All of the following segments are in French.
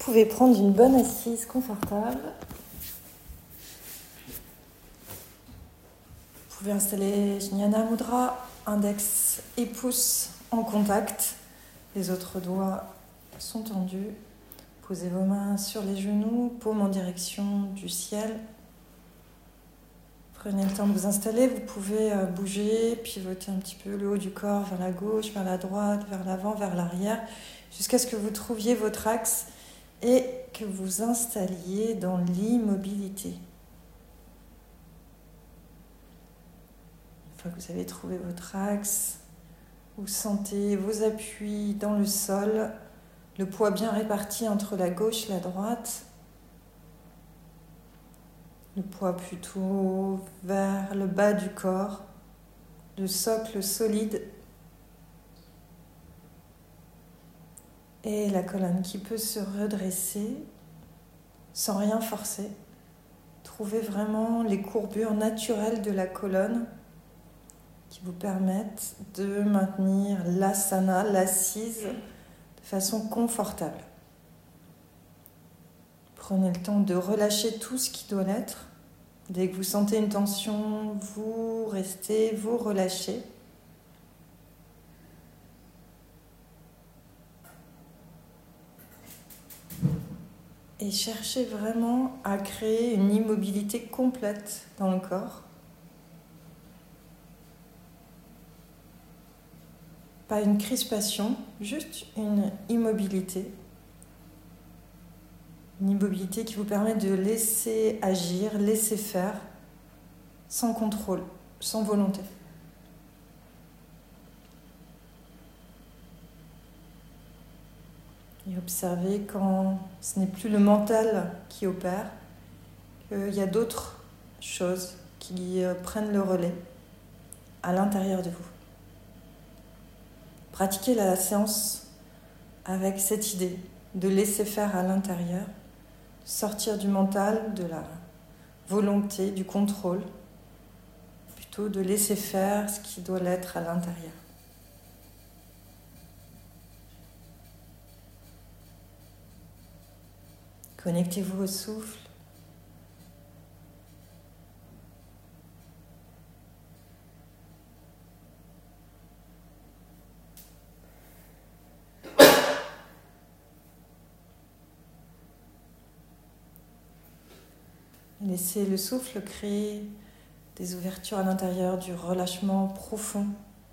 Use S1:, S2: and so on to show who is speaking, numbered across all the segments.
S1: Vous pouvez prendre une bonne assise confortable. Vous pouvez installer Jnana Mudra, index et pouce en contact. Les autres doigts sont tendus. Posez vos mains sur les genoux, paume en direction du ciel. Prenez le temps de vous installer. Vous pouvez bouger, pivoter un petit peu le haut du corps vers la gauche, vers la droite, vers l'avant, vers l'arrière, jusqu'à ce que vous trouviez votre axe et que vous installiez dans l'immobilité. Une fois que vous avez trouvé votre axe, vous sentez vos appuis dans le sol, le poids bien réparti entre la gauche et la droite, le poids plutôt vers le bas du corps, le socle solide et la colonne qui peut se redresser sans rien forcer. Trouvez vraiment les courbures naturelles de la colonne qui vous permettent de maintenir l'asana, l'assise, de façon confortable. Prenez le temps de relâcher tout ce qui doit l'être. Dès que vous sentez une tension, vous restez, vous relâchez. Et cherchez vraiment à créer une immobilité complète dans le corps. Pas une crispation, juste une immobilité. Une immobilité qui vous permet de laisser agir, laisser faire, sans contrôle, sans volonté. Et observez quand ce n'est plus le mental qui opère, qu'il y a d'autres choses qui prennent le relais à l'intérieur de vous. Pratiquez la séance avec cette idée de laisser faire à l'intérieur, sortir du mental, de la volonté, du contrôle, plutôt de laisser faire ce qui doit l'être à l'intérieur. Connectez-vous au souffle. Laissez le souffle créer des ouvertures à l'intérieur, du relâchement profond.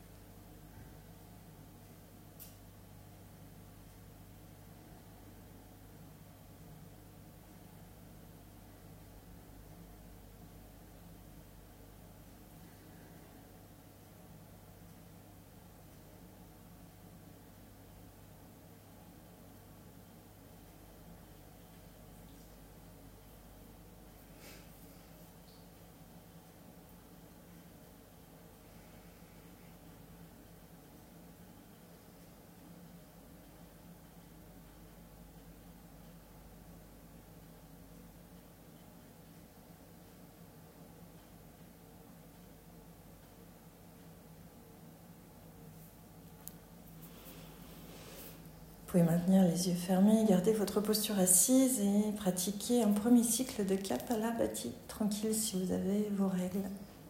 S1: Vous pouvez maintenir les yeux fermés, garder votre posture assise et pratiquer un premier cycle de Kapalabhati tranquille si vous avez vos règles.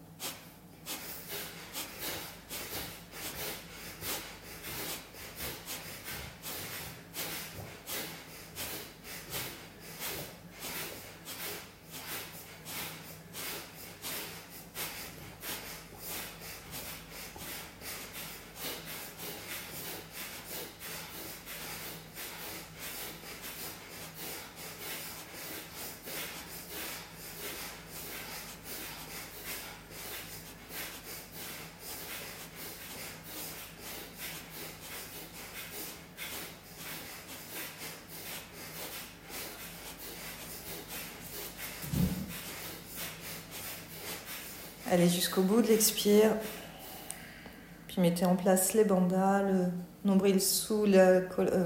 S1: Allez jusqu'au bout de l'expire. Puis mettez en place les bandas, le nombril sous la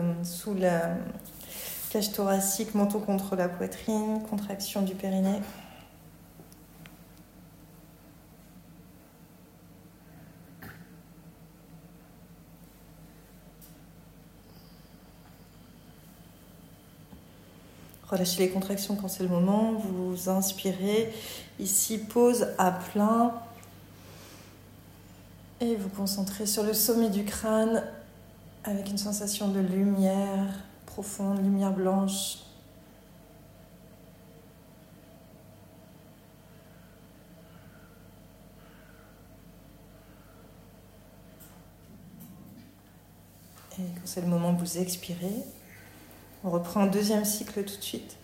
S1: cage thoracique, menton contre la poitrine, contraction du périnée. Relâchez les contractions quand c'est le moment. Vous inspirez. Ici, pause à plein. Et vous concentrez sur le sommet du crâne avec une sensation de lumière profonde, lumière blanche. Et quand c'est le moment, vous expirez. On reprend un deuxième cycle tout de suite.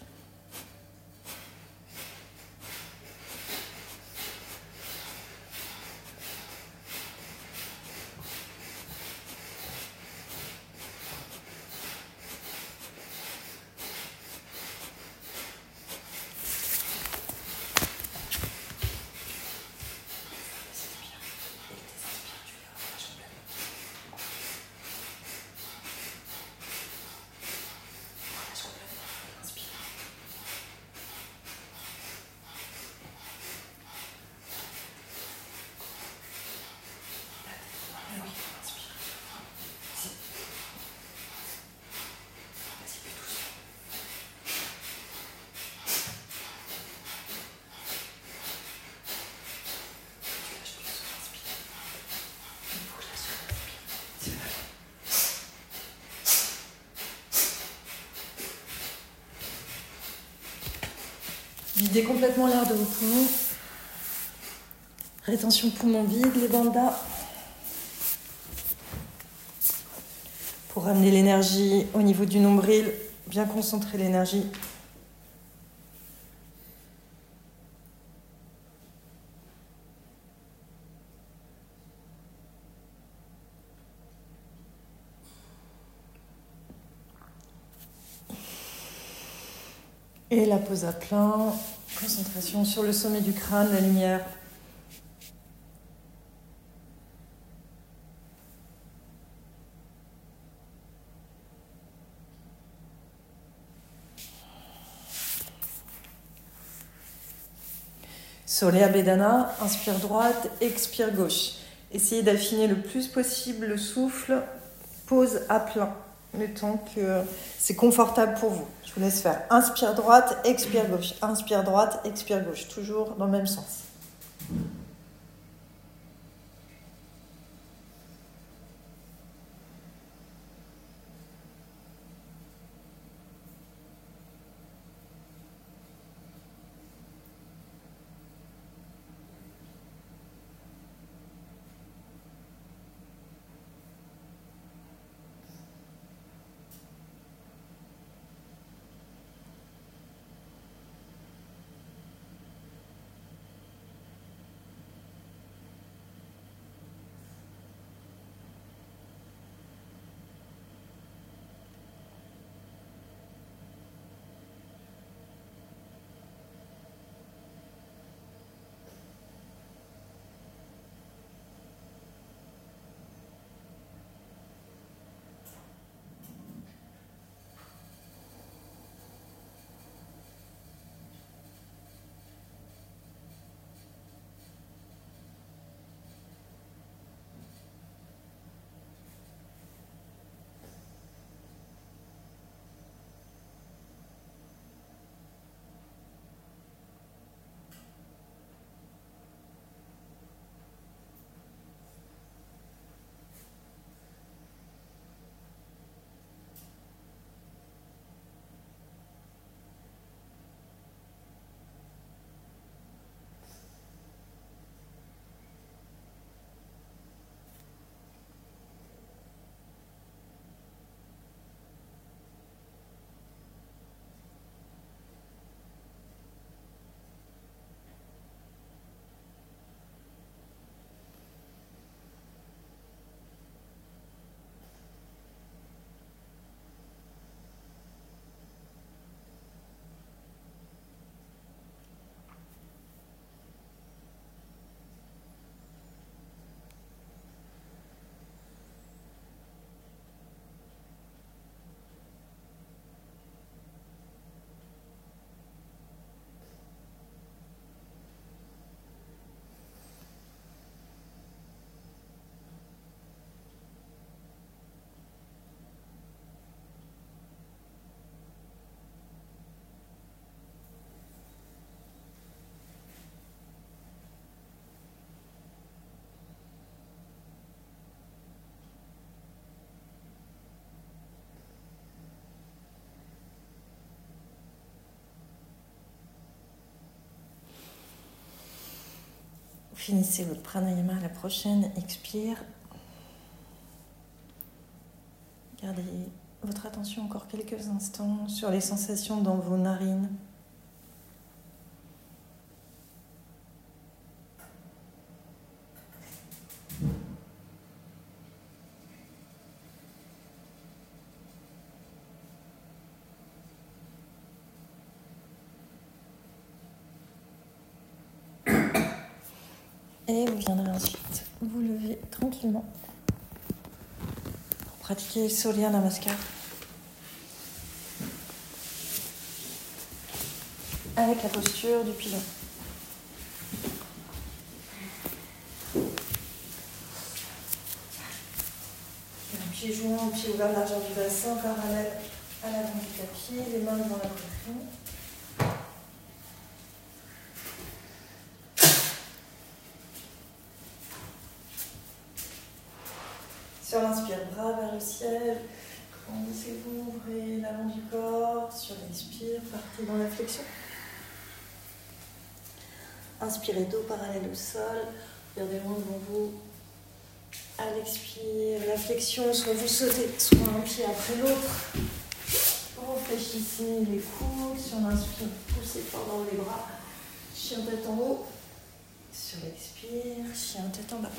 S1: Videz complètement l'air de vos poumons. Rétention poumon vide, les bandas. Pour ramener l'énergie au niveau du nombril, bien concentrer l'énergie. Et la pose à plein. Concentration sur le sommet du crâne, la lumière. Solea Bedana, inspire droite, expire gauche. Essayez d'affiner le plus possible le souffle, pause à plein, le temps que c'est confortable pour vous. Je vous laisse faire. Inspire droite, expire gauche. Inspire droite, expire gauche. Toujours dans le même sens. Finissez votre pranayama à la prochaine, expire. Gardez votre attention encore quelques instants sur les sensations dans vos narines. Et vous viendrez ensuite vous lever tranquillement pour pratiquer Surya Namaskar avec la posture du pigeon. Un pied joint, pied ouvert largeur du bassin, parallèle à l'avant du tapis, les mains devant la poitrine. Sur l'inspire, bras vers le ciel. Grandissez-vous, ouvrez l'avant du corps. Sur l'expire, partez dans la flexion. Inspirez, dos parallèle au sol. Regardez loin devant vous. À l'expire, la flexion, soit vous sautez, soit un pied après l'autre. Vous fléchissez les coudes. Sur l'inspire, poussez fort dans les bras. Chien tête en haut. Sur l'expire, chien tête en bas.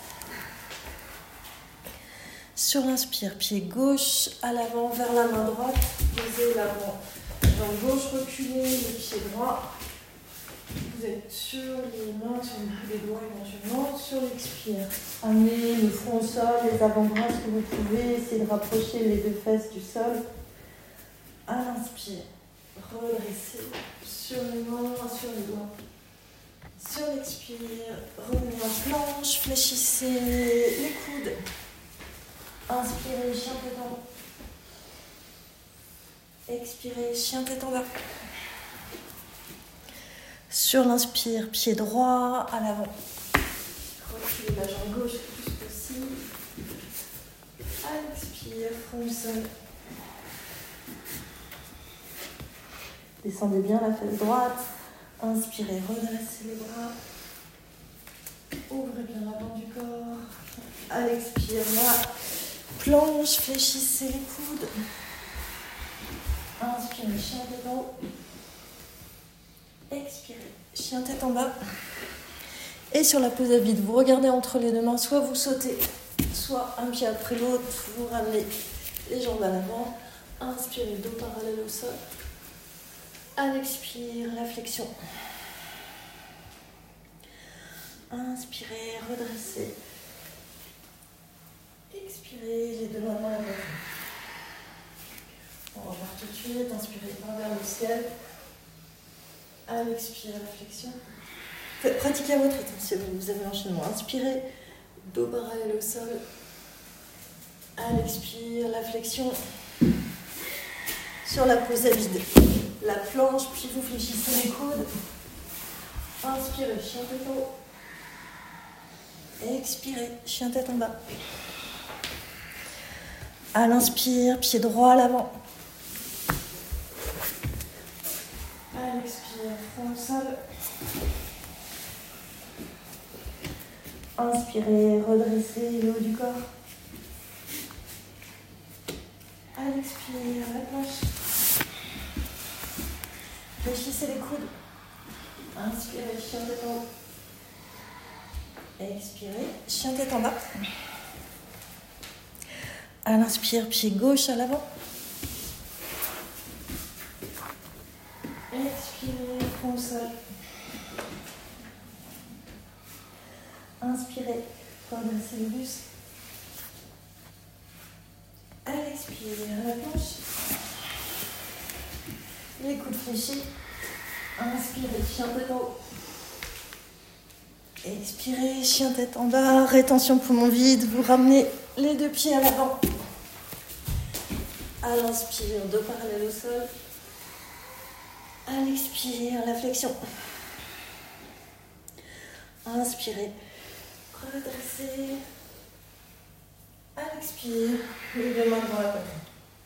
S1: Sur l'inspire, pied gauche à l'avant vers la main droite. Posez l'avant, jambe gauche reculée, le pied droit. Vous êtes sur les mains, sur le bout des doigts éventuellement. Sur l'expire, amenez le front au sol, les avant-bras que vous pouvez. Essayez de rapprocher les deux fesses du sol. À l'inspire, redressez sur les mains, sur les doigts. Sur l'expire, revenez en planche, fléchissez les coudes. Inspirez, chien tête en haut. Expirez, chien tête en bas. Sur l'inspire, pied droit à l'avant. Reculez la jambe gauche le plus possible. À l'expire, front au sol. Descendez bien la fesse droite. Inspirez, redressez les bras. Ouvrez bien l'avant du corps. À l'expire, là. Planche, fléchissez les coudes. Inspirez, chien tête en haut. Expirez, chien tête en bas. Et sur la pose à vide, vous regardez entre les deux mains, soit vous sautez, soit un pied après l'autre, vous ramenez les jambes à l'avant. Inspirez, dos parallèle au sol. À l'expire, la flexion. Inspirez, redressez. Expirez, les deux mains dans la poitrine. On repart tout de suite, inspirez main vers le ciel. À l'expire, la flexion. Pratiquez à votre rythme si vous avez l'enchaînement. Inspirez, dos parallèle au sol. À l'expire, la flexion. Sur la pose à vide, la planche, puis vous fléchissez les coudes. Inspirez, chien tête en haut. Expirez, chien tête en bas. À l'inspire, pied droit à l'avant. À l'expire, front au sol. Inspirez, redressez le haut du corps. À l'expire, la planche. Fléchissez les coudes. Inspirez, chien tête en haut. Expirez, chien tête en bas. À l'inspire, pied gauche à l'avant. Expirez, front au sol. Inspirez, redressez le buste. À l'expire, la planche. Les coudes fléchis. Inspirez, chien tête en haut. Expirez, chien tête en bas. Rétention poumon vide. Vous ramenez les deux pieds à l'avant. À l'inspire, dos parallèle au sol. À l'expire, la flexion. Inspirez, redressez. À l'expire, les deux mains devant la poitrine.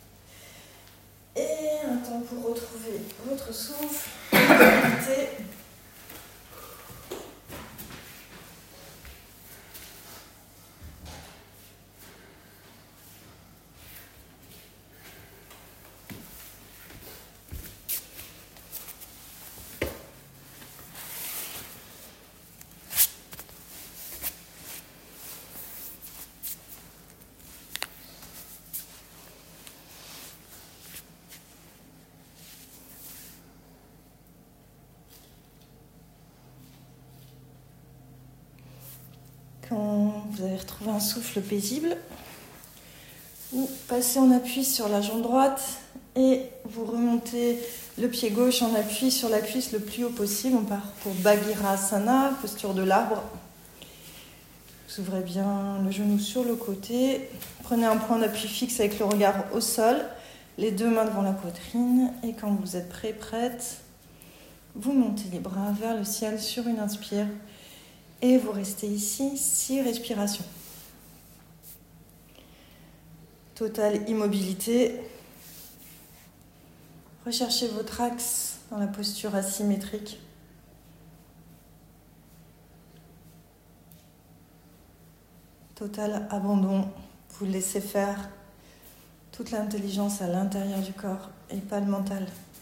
S1: Et un temps pour retrouver votre souffle. vous avez retrouvé un souffle paisible. Vous passez en appui sur la jambe droite et vous remontez le pied gauche en appui sur la cuisse le plus haut possible. On part pour Bhavirasana, posture de l'arbre. Vous ouvrez bien le genou sur le côté. Prenez un point d'appui fixe avec le regard au sol. Les deux mains devant la poitrine. Et quand vous êtes prêt, prête, vous montez les bras vers le ciel sur une inspire. Et vous restez ici, 6 respirations. Totale immobilité. Recherchez votre axe dans la posture asymétrique. Total abandon. Vous laissez faire toute l'intelligence à l'intérieur du corps et pas le mental.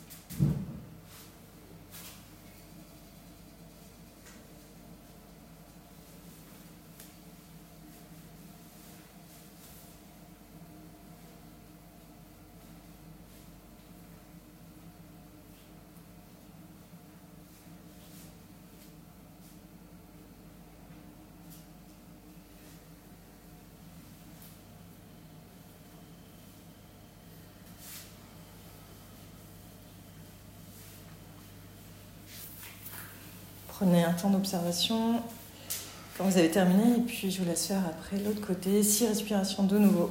S1: Prenez un temps d'observation quand vous avez terminé et puis je vous laisse faire après l'autre côté. 6 respirations de nouveau.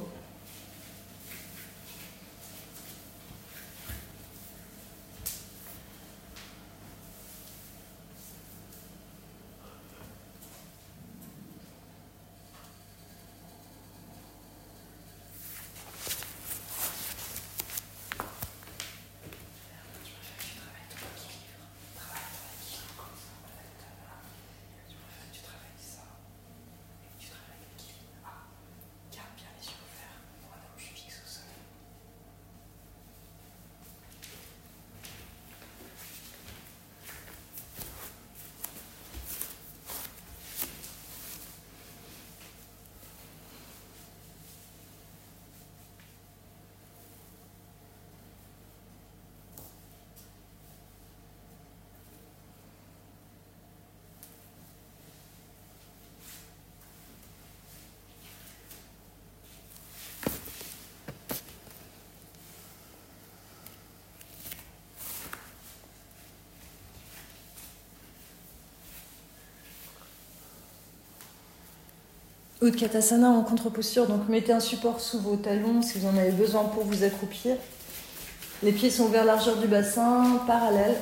S1: Utkatasana en contre-posture, donc mettez un support sous vos talons si vous en avez besoin pour vous accroupir. Les pieds sont vers la largeur du bassin, parallèles.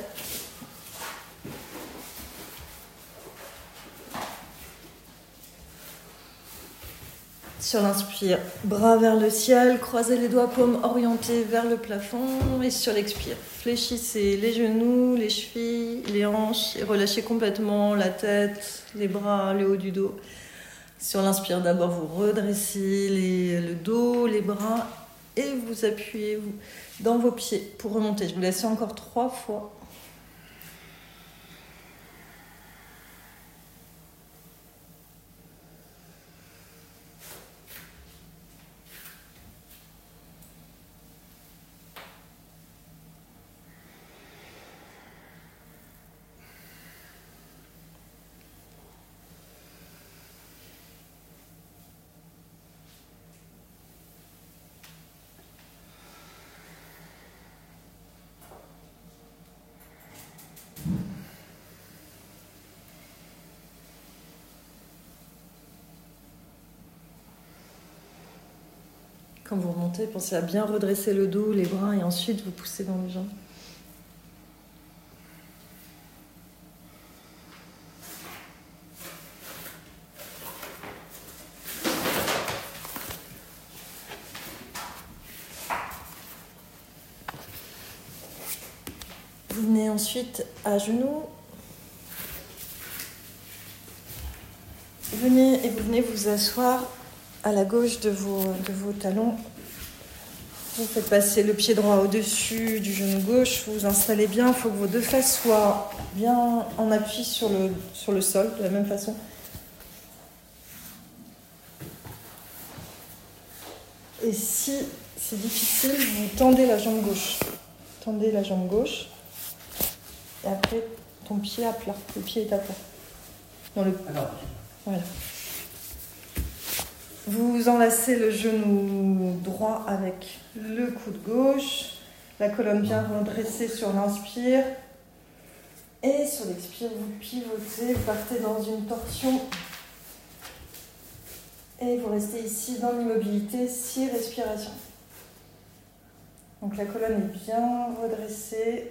S1: Sur l'inspire, bras vers le ciel, croisez les doigts, paumes orientées vers le plafond. Et sur l'expire, fléchissez les genoux, les chevilles, les hanches et relâchez complètement la tête, les bras, le haut du dos. Sur l'inspire, d'abord vous redressez le dos, les bras et vous appuyez dans vos pieds pour remonter. Je vous laisse encore 3 fois. Quand vous remontez, pensez à bien redresser le dos, les bras et ensuite vous poussez dans les jambes. Vous venez ensuite à genoux. Vous venez vous asseoir à la gauche de vos talons. Vous faites passer le pied droit au-dessus du genou gauche. Vous vous installez bien. Il faut que vos deux fesses soient bien en appui sur le sol, de la même façon. Et si c'est difficile, vous tendez la jambe gauche. Tendez la jambe gauche. Et après, ton pied à plat. Le pied est à plat. Alors. Voilà. Vous enlacez le genou droit avec le coude gauche. La colonne bien redressée sur l'inspire. Et sur l'expire, vous pivotez, vous partez dans une torsion. Et vous restez ici dans l'immobilité, 6 respirations. Donc la colonne est bien redressée.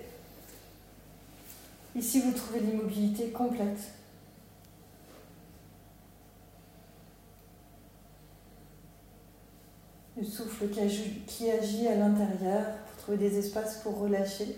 S1: Ici, vous trouvez l'immobilité complète. Le souffle qui agit à l'intérieur pour trouver des espaces pour relâcher.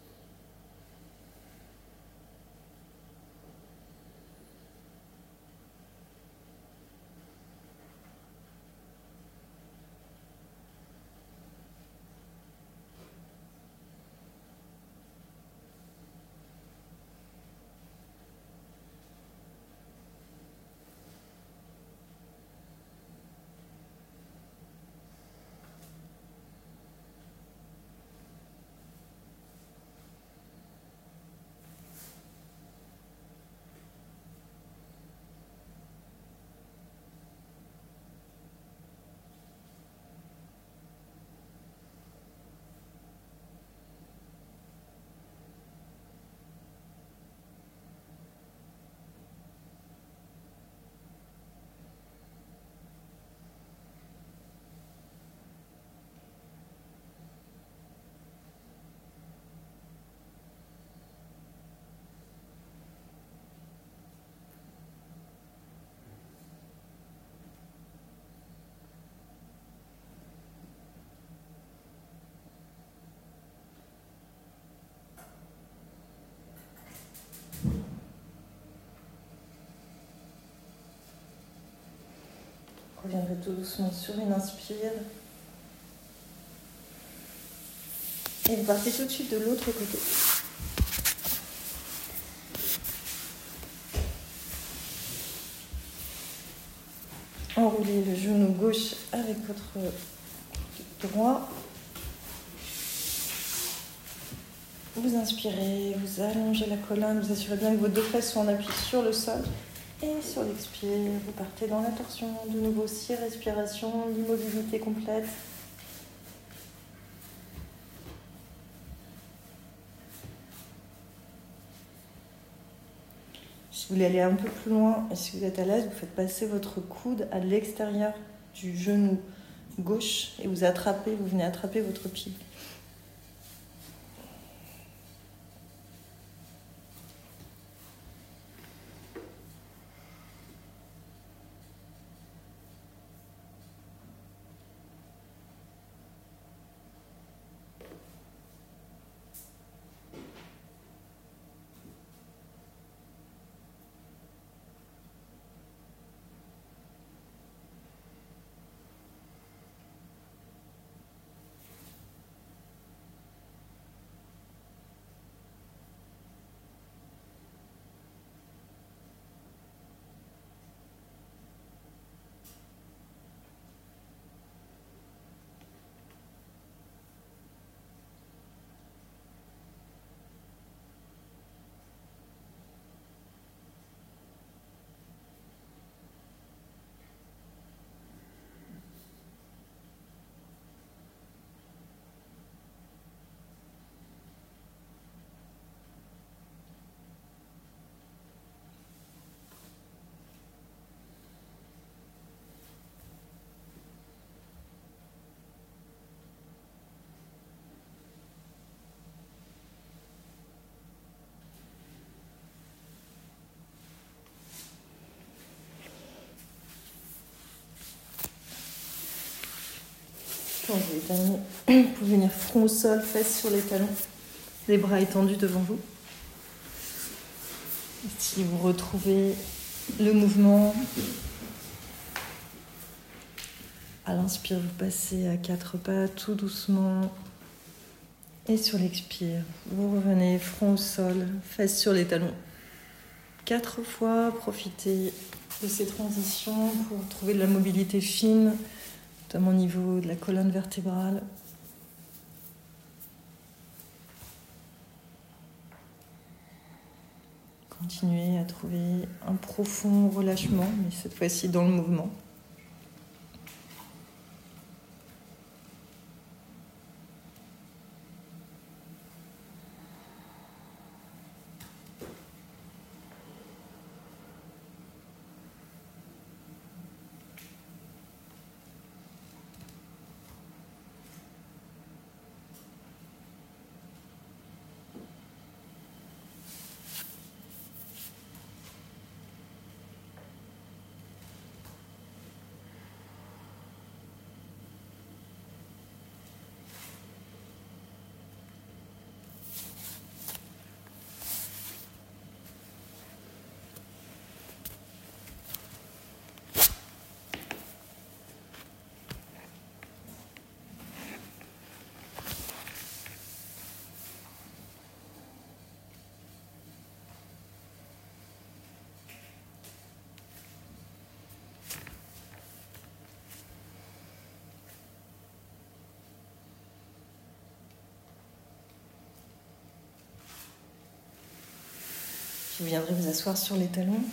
S1: Reviendrez tout doucement sur une inspire. Et vous partez tout de suite de l'autre côté. Enroulez le genou gauche avec votre droit. Vous inspirez, vous allongez la colonne, vous assurez bien que vos 2 fesses sont en appui sur le sol. Et sur l'expire, vous partez dans la torsion. De nouveau, 6 respirations, l'immobilité complète. Si vous voulez aller un peu plus loin, et si vous êtes à l'aise, vous faites passer votre coude à l'extérieur du genou gauche et vous venez attraper votre pied. Quand vous avez terminé, vous pouvez venir front au sol, fesses sur les talons, les bras étendus devant vous. Et si vous retrouvez le mouvement, à l'inspire, vous passez à 4 pas tout doucement. Et sur l'expire, vous revenez front au sol, fesses sur les talons. 4 fois, profitez de ces transitions pour trouver de la mobilité fine, notamment au niveau de la colonne vertébrale. Continuez à trouver un profond relâchement, mais cette fois-ci dans le mouvement. vous viendrez vous asseoir sur les talons.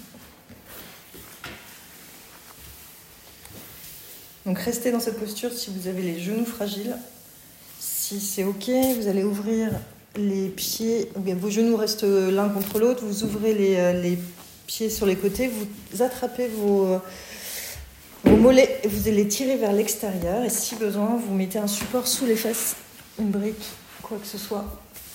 S1: Donc restez dans cette posture si vous avez les genoux fragiles. Si c'est ok, vous allez ouvrir les pieds, vos genoux restent l'un contre l'autre, vous ouvrez les pieds sur les côtés, vous attrapez vos mollets et vous allez tirer vers l'extérieur. Et si besoin, vous mettez un support sous les fesses, une brique, quoi que ce soit.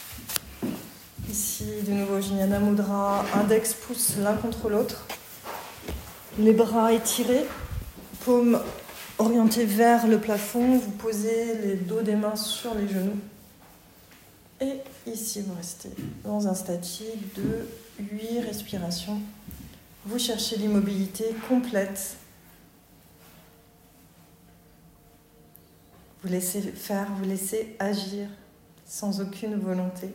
S1: Ici, de nouveau, Jnana Mudra, index, pouce l'un contre l'autre. Les bras étirés, paumes orientées vers le plafond. Vous posez les dos des mains sur les genoux. Et ici, vous restez dans un statique de 8 respirations. Vous cherchez l'immobilité complète. Vous laissez faire, vous laissez agir sans aucune volonté.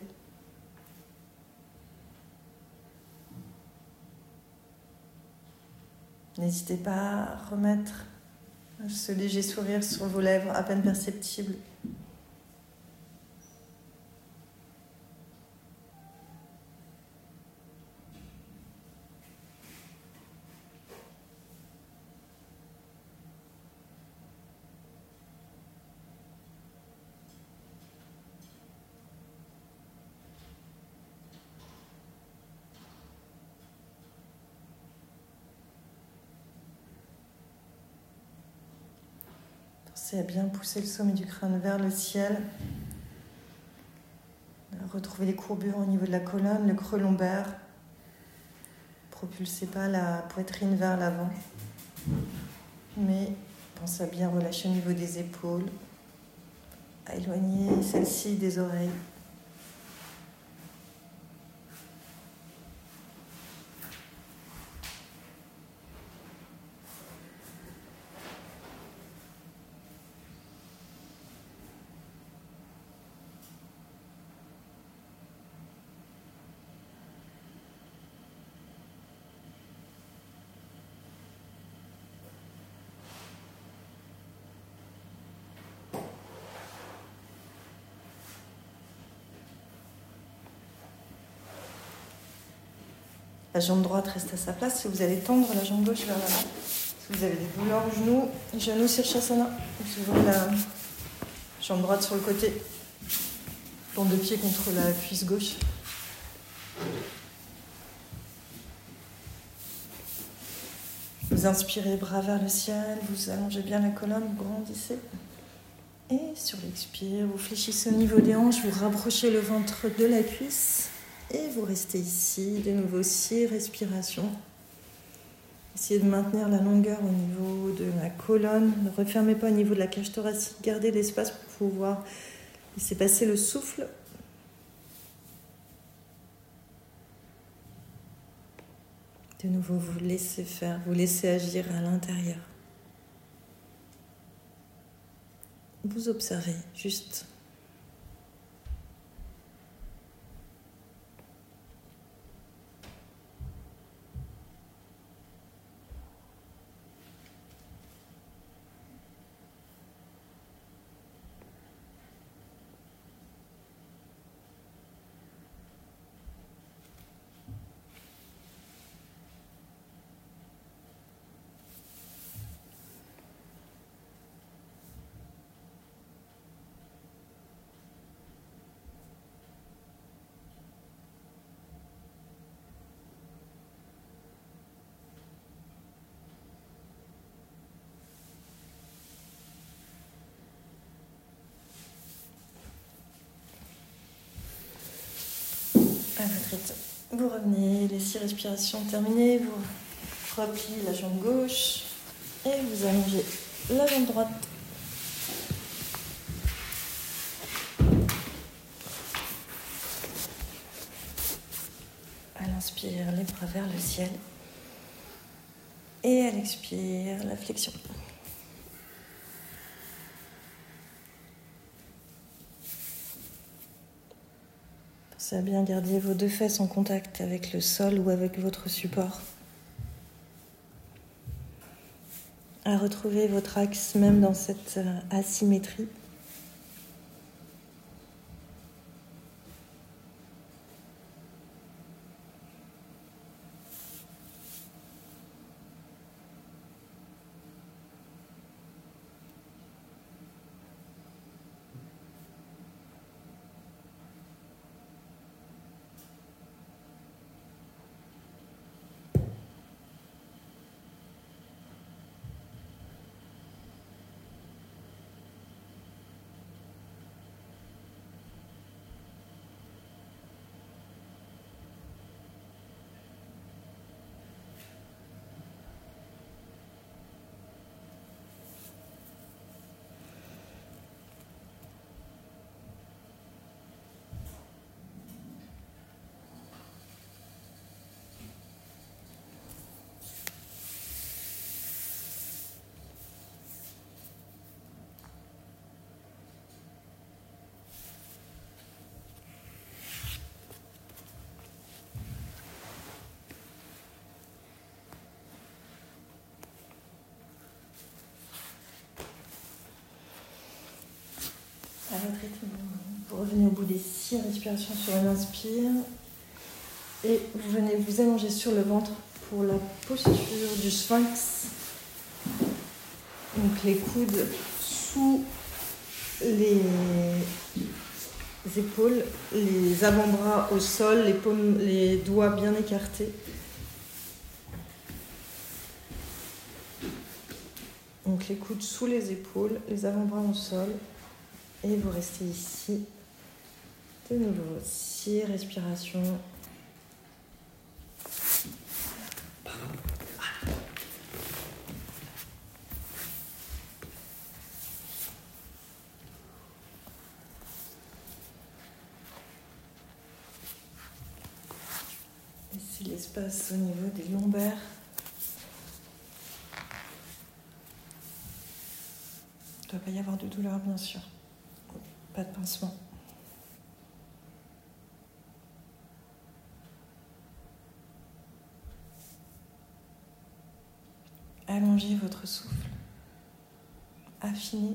S1: N'hésitez pas à remettre ce léger sourire sur vos lèvres, à peine perceptible. Pensez à bien pousser le sommet du crâne vers le ciel. Retrouvez les courbures au niveau de la colonne, le creux lombaire. Propulsez pas la poitrine vers l'avant. Mais pensez à bien relâcher au niveau des épaules. À éloigner celle-ci des oreilles. La jambe droite reste à sa place et vous allez tendre la jambe gauche vers l'avant. Si vous avez des douleurs au genou Sirsasana, vous ouvrez la jambe droite sur le côté, plante de pied contre la cuisse gauche. Vous inspirez, bras vers le ciel, vous allongez bien la colonne, vous grandissez. Et sur l'expire, vous fléchissez au niveau des hanches, vous rapprochez le ventre de la cuisse. Et vous restez ici, de nouveau 6 respirations. Essayez de maintenir la longueur au niveau de la colonne. Ne refermez pas au niveau de la cage thoracique. Gardez l'espace pour pouvoir laisser passer le souffle. De nouveau, vous laissez faire, vous laissez agir à l'intérieur. Vous observez juste. À votre rythme, vous revenez, les 6 respirations terminées, vous repliez la jambe gauche et vous allongez la jambe droite. À l'inspire, les bras vers le ciel et à l'expire, la flexion. Pensez à bien garder vos 2 fesses en contact avec le sol ou avec votre support. À retrouver votre axe même dans cette asymétrie. rythme. Vous revenez au bout des 6 respirations sur une inspire. Et vous venez vous allonger sur le ventre pour la posture du sphinx. Donc les coudes sous les épaules, les avant-bras au sol, les doigts bien écartés. Donc les coudes sous les épaules, les avant-bras au sol. Et vous restez ici. De nouveau, 6 respirations. Laissez l'espace au niveau des lombaires. Il ne doit pas y avoir de douleur, bien sûr. Pas de pincement. Allongez votre souffle. Affinez.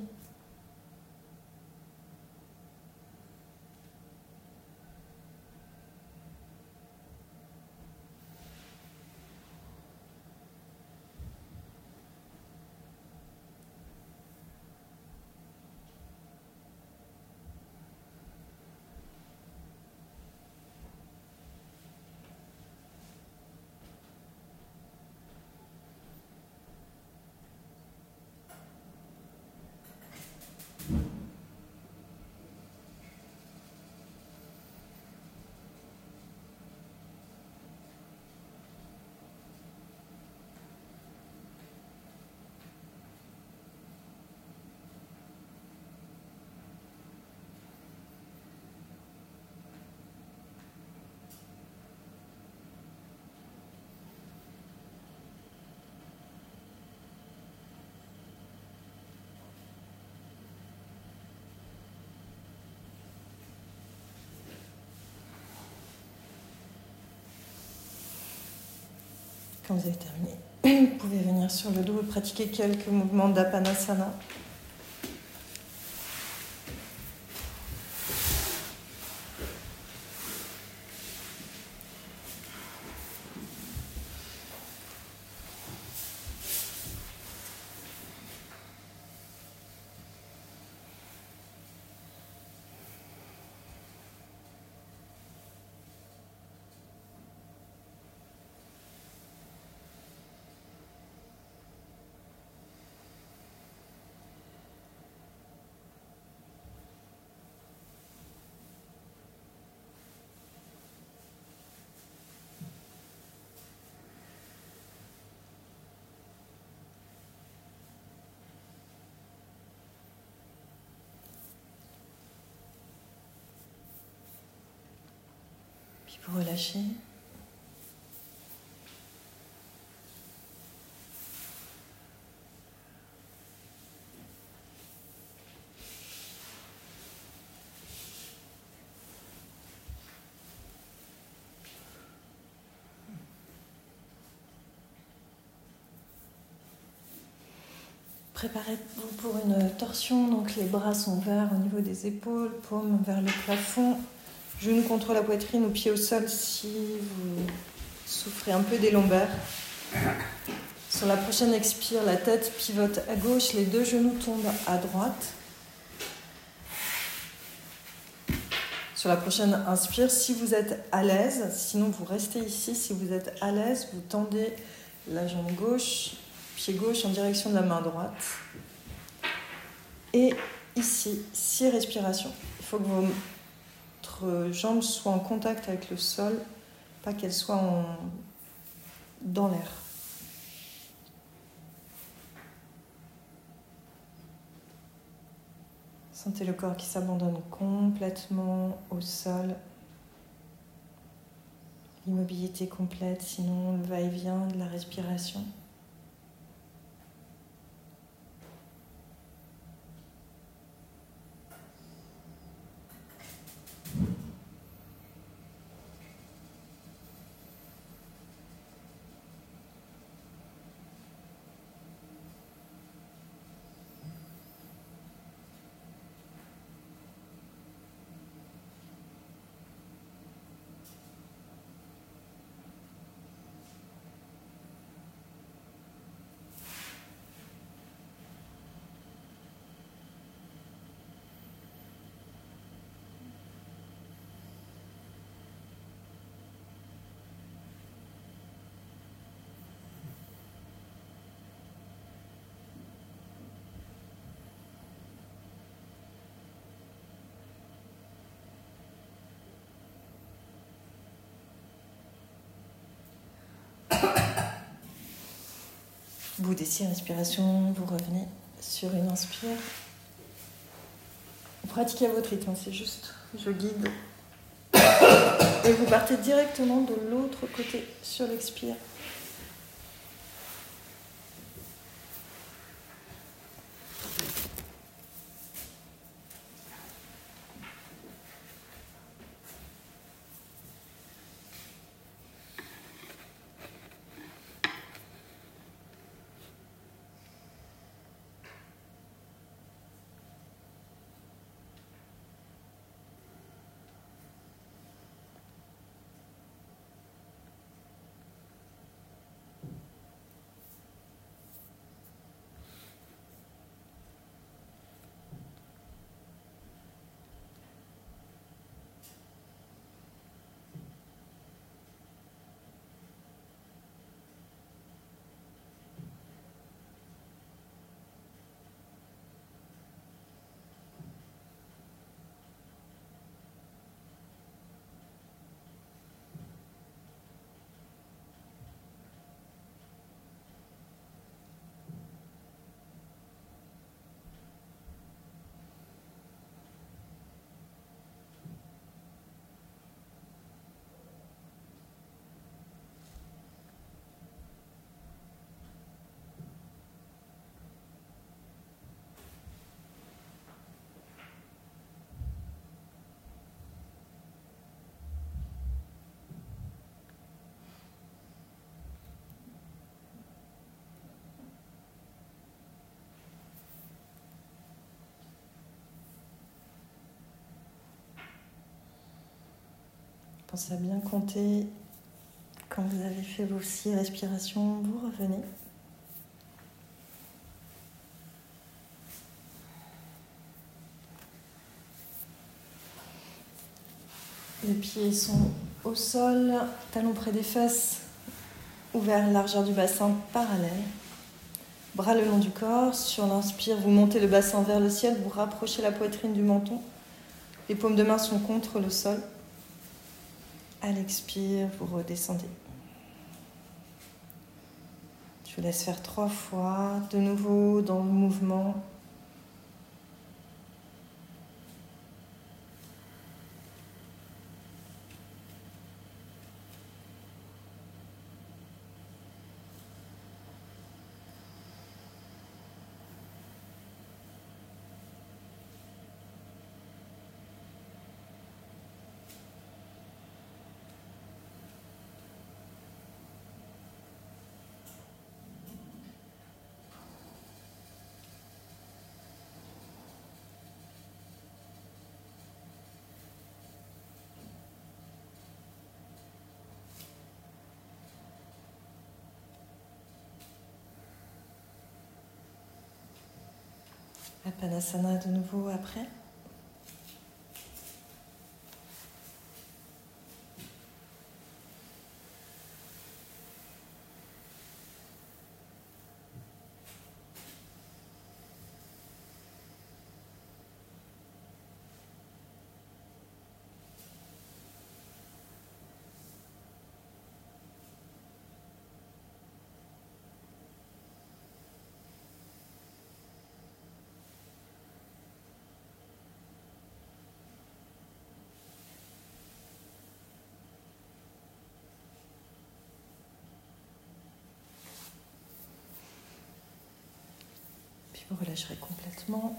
S1: Quand vous avez terminé, vous pouvez venir sur le dos et pratiquer quelques mouvements d'Apanasana. Puis vous relâchez. Préparez-vous pour une torsion, donc les bras sont verts au niveau des épaules, paumes vers le plafond, genoux contre la poitrine ou pieds au sol si vous souffrez un peu des lombaires. Sur la prochaine expire, la tête pivote à gauche, les 2 genoux tombent à droite. Sur la prochaine inspire, si vous êtes à l'aise, sinon vous restez ici, si vous êtes à l'aise, vous tendez la jambe gauche, pied gauche en direction de la main droite. Et ici, 6 respirations. Il faut que votre jambe soit en contact avec le sol, pas qu'elle soit dans l'air. Sentez le corps qui s'abandonne complètement au sol. L'immobilité complète, sinon le va-et-vient de la respiration. bout des 6 respirations, vous revenez sur une inspire. Vous pratiquez à votre rythme, c'est juste, je guide. Et vous partez directement de l'autre côté sur l'expire. Pensez à bien compter. Quand vous avez fait vos 6 respirations, vous revenez. Les pieds sont au sol, talons près des fesses, ouverts, largeur du bassin parallèle. Bras le long du corps. Sur l'inspire, vous montez le bassin vers le ciel, vous rapprochez la poitrine du menton. Les paumes de main sont contre le sol. À l'expire, vous redescendez. Je vous laisse faire 3 fois, de nouveau dans le mouvement. Apanasana de nouveau après. Puis vous relâcherez complètement.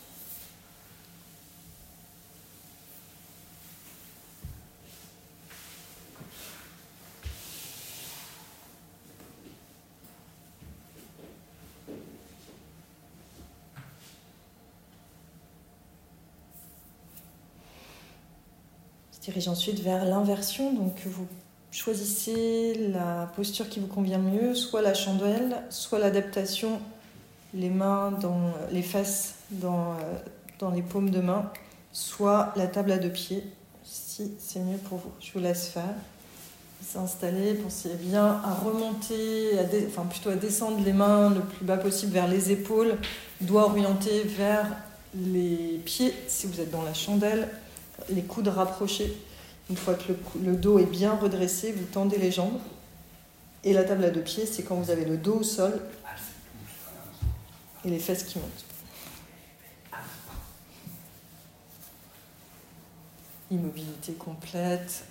S1: On se dirige ensuite vers l'inversion, donc vous choisissez la posture qui vous convient le mieux, soit la chandelle, soit l'adaptation, les mains dans les fesses, dans les paumes de main, soit la table à 2 pieds, si c'est mieux pour vous. Je vous laisse faire. S'installer, pensez bien à remonter, plutôt à descendre les mains le plus bas possible vers les épaules, doigts orientés vers les pieds si vous êtes dans la chandelle, les coudes rapprochés. Une fois que le dos est bien redressé, vous tendez les jambes. Et la table à 2 pieds, c'est quand vous avez le dos au sol Et les fesses qui montent. Immobilité complète.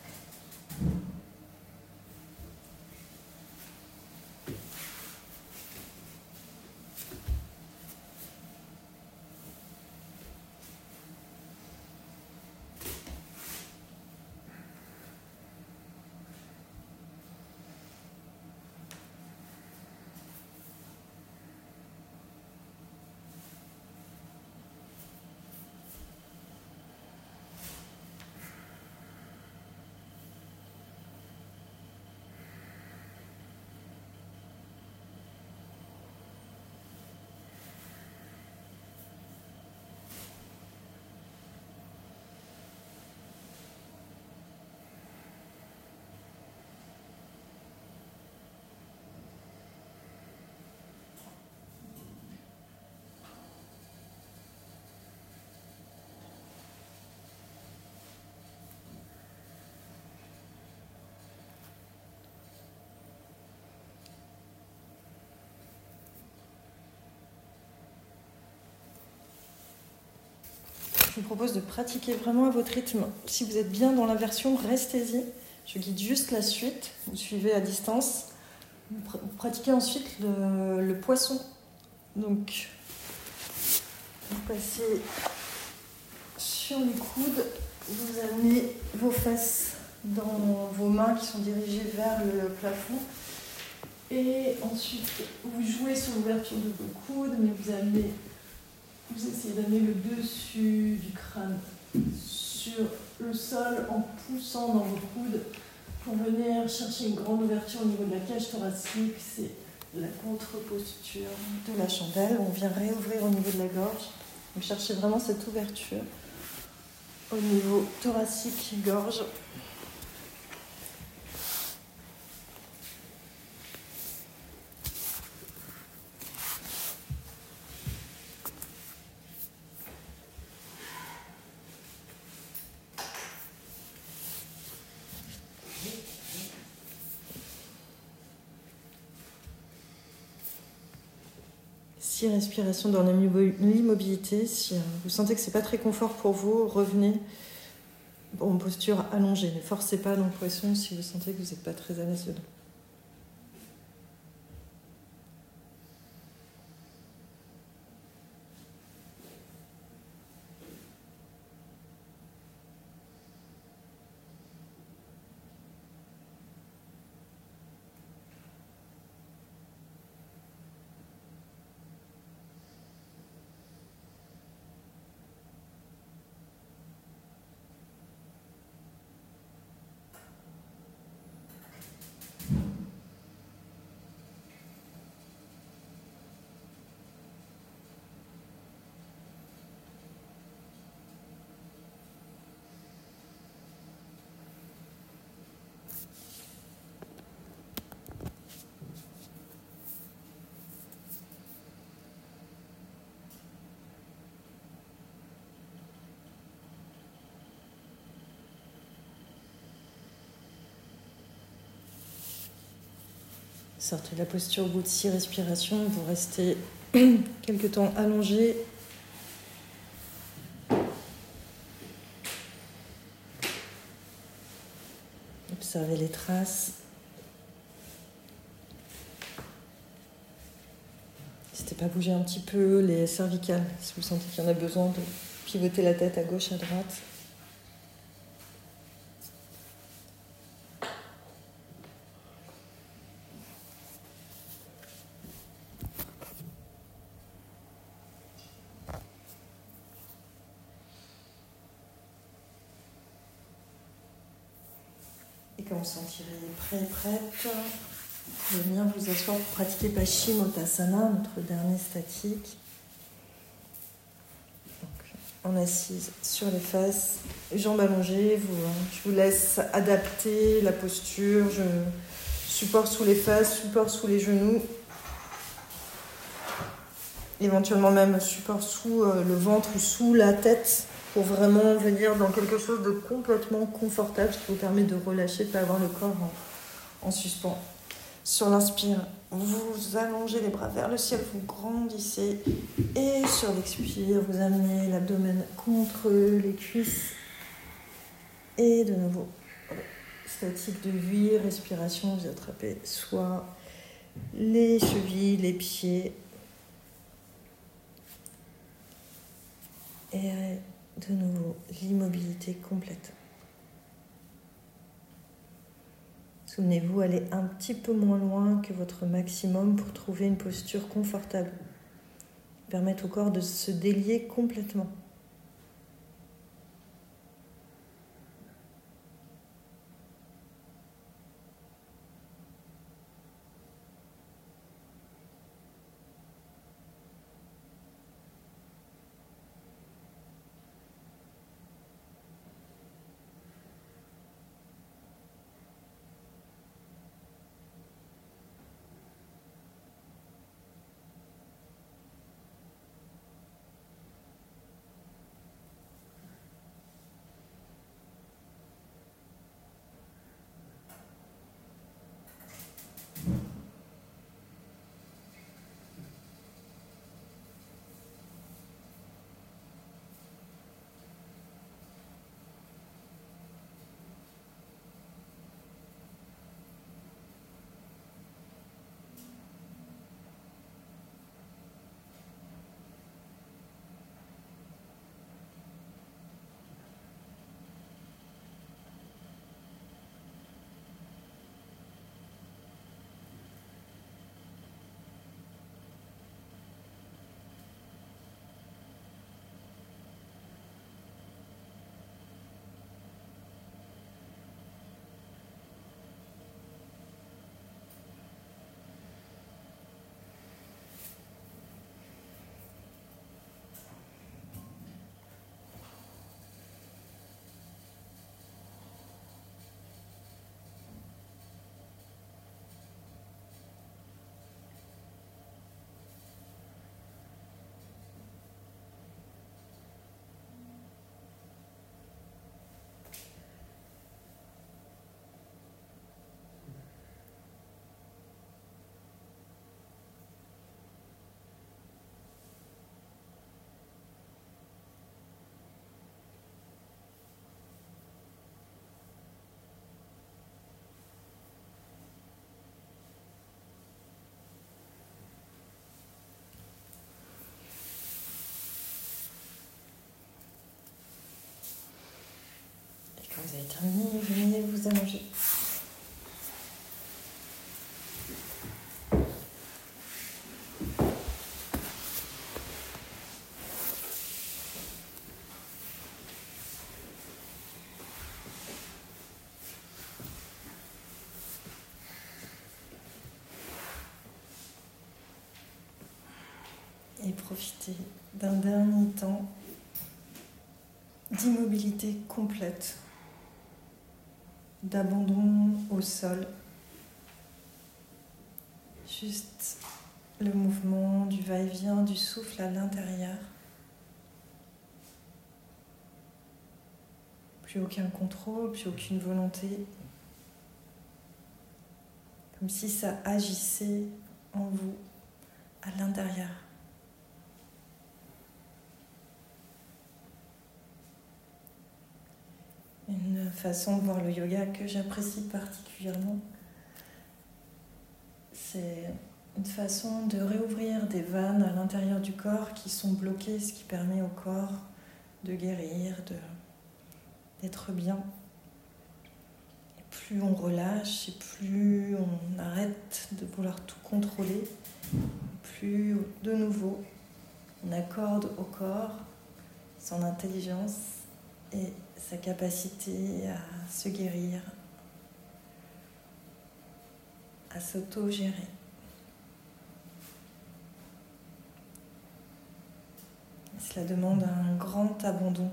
S1: Je vous propose de pratiquer vraiment à votre rythme. Si vous êtes bien dans l'inversion, restez-y. Je guide juste la suite. Vous suivez à distance. Vous pratiquez ensuite le poisson. Donc, vous passez sur les coudes. Vous amenez vos fesses dans vos mains qui sont dirigées vers le plafond. Et ensuite, vous jouez sur l'ouverture de vos coudes, mais vous essayez d'amener le dessus du crâne sur le sol en poussant dans vos coudes pour venir chercher une grande ouverture au niveau de la cage thoracique. C'est la contre-posture de la chandelle. On vient réouvrir au niveau de la gorge. Vous cherchez vraiment cette ouverture au niveau thoracique, gorge. Respiration dans l'immobilité. Si vous sentez que c'est pas très confort pour vous, revenez en posture allongée. Ne forcez pas dans le poisson si vous sentez que vous n'êtes pas très à l'aise dedans. Sortez de la posture au bout de 6 respirations. Vous restez quelques temps allongé. Observez les traces. N'hésitez pas à bouger un petit peu les cervicales si vous sentez qu'il y en a besoin de pivoter la tête à gauche, à droite. Et quand vous sentirez prêt, prête, vous pouvez venir vous asseoir pour pratiquer Paschimottanasana, notre dernier statique. Donc, en assise sur les fesses, jambes allongées, je vous laisse adapter la posture. Support sous les fesses, support sous les genoux. Éventuellement même support sous le ventre ou sous la tête, pour vraiment venir dans quelque chose de complètement confortable, ce qui vous permet de relâcher, de ne pas avoir le corps en suspens. Sur l'inspire, vous allongez les bras vers le ciel, vous grandissez. Et sur l'expire, vous amenez l'abdomen contre les cuisses. Et de nouveau, statique de 8 respirations, vous attrapez soit les chevilles, les pieds. Et de nouveau, l'immobilité complète. Souvenez-vous, allez un petit peu moins loin que votre maximum pour trouver une posture confortable. Permettre au corps de se délier complètement. Quand vous avez terminé, venez vous allonger. Et profitez d'un dernier temps d'immobilité complète, d'abandon au sol. Juste le mouvement du va-et-vient du souffle à l'intérieur. Plus aucun contrôle, plus aucune volonté. Comme si ça agissait en vous, à l'intérieur. Une façon de voir le yoga que j'apprécie particulièrement, c'est une façon de réouvrir des vannes à l'intérieur du corps qui sont bloquées, ce qui permet au corps de guérir, d'être bien. Et plus on relâche et plus on arrête de vouloir tout contrôler, plus de nouveau on accorde au corps son intelligence et sa capacité à se guérir, à s'auto-gérer. Cela demande un grand abandon.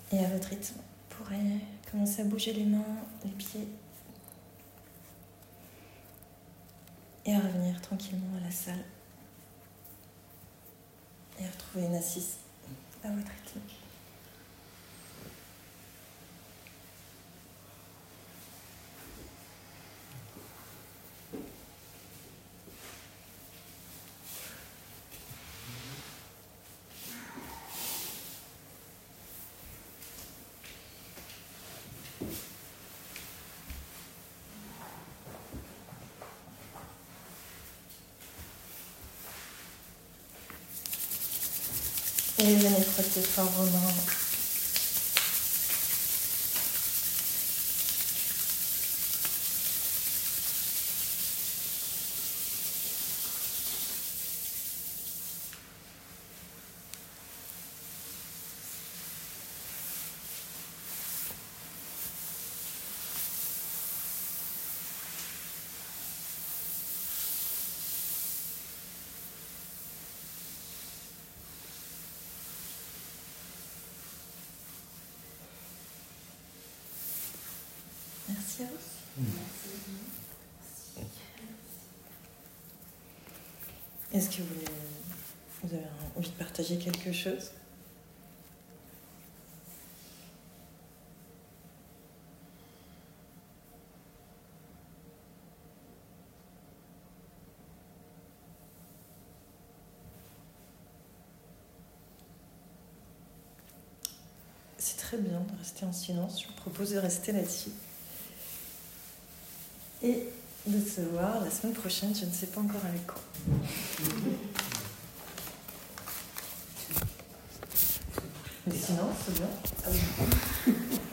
S1: Et à votre rythme, vous pourrez commencer à bouger les mains, les pieds. Et à revenir tranquillement à la salle. Et à retrouver une assise à votre rythme. Et venez frotter fort vos mains. Merci à vous. Merci. Est-ce que vous avez envie de partager quelque chose ? C'est très bien de rester en silence. Je vous propose de rester là-dessus. Et de se voir la semaine prochaine, je ne sais pas encore avec quoi. Mais sinon, c'est bien. Ah oui.